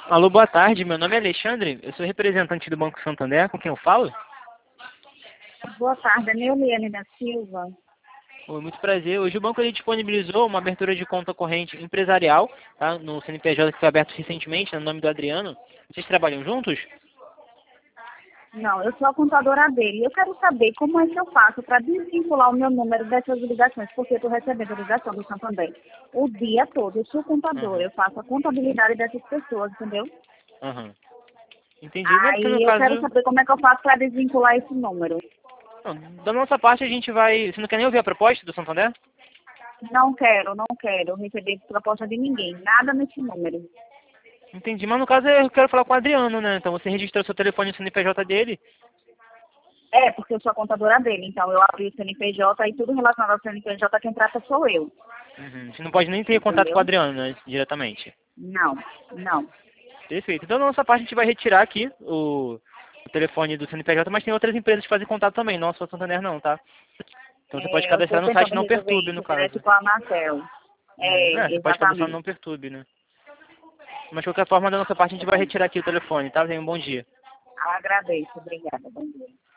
Alô, boa tarde. Meu nome é Alexandre. Eu sou representante do Banco Santander. Com quem eu falo? Boa tarde, é Neoliane da Silva. Oi, muito prazer. Hoje o banco ele disponibilizou uma abertura de conta corrente empresarial, tá? No CNPJ que foi aberto recentemente, no nome do Adriano. Vocês trabalham juntos? Não, eu sou a contadora dele. Eu quero saber como é que eu faço para desvincular o meu número dessas ligações, porque eu estou recebendo ligação do Santander o dia todo. Eu sou contadora, Aham, eu faço a contabilidade dessas pessoas, entendeu? aham. Entendi. Não, porque no Aí eu quero caso... saber como é que eu faço para desvincular esse número. Não, da nossa parte a gente vai... Você não quer nem ouvir a proposta do Santander? Não quero receber proposta de ninguém, nada nesse número. Entendi. Mas no caso eu quero falar com o Adriano, né? Então você registrou seu telefone no CNPJ dele. É, porque eu sou a contadora dele, então eu abri o CNPJ e tudo relacionado ao CNPJ, quem trata sou eu, Uhum. Você não pode nem ter contato com o entendeu? Adriano, né? Diretamente. Não, não. Perfeito. Então, da nossa parte, a gente vai retirar aqui o telefone do CNPJ, mas tem outras empresas que fazem contato também, não só o Santander não, tá? Então você pode É, eu cadastrar estou no site tentando Não resolver Perturbe, no isso direto caso. com a Anatel. É, Você pode cadastrar no exatamente. Não Perturbe, né? Mas de qualquer forma, da nossa parte, a gente vai retirar aqui o telefone, tá? Tenha um bom dia. Agradeço, obrigada. Bom dia.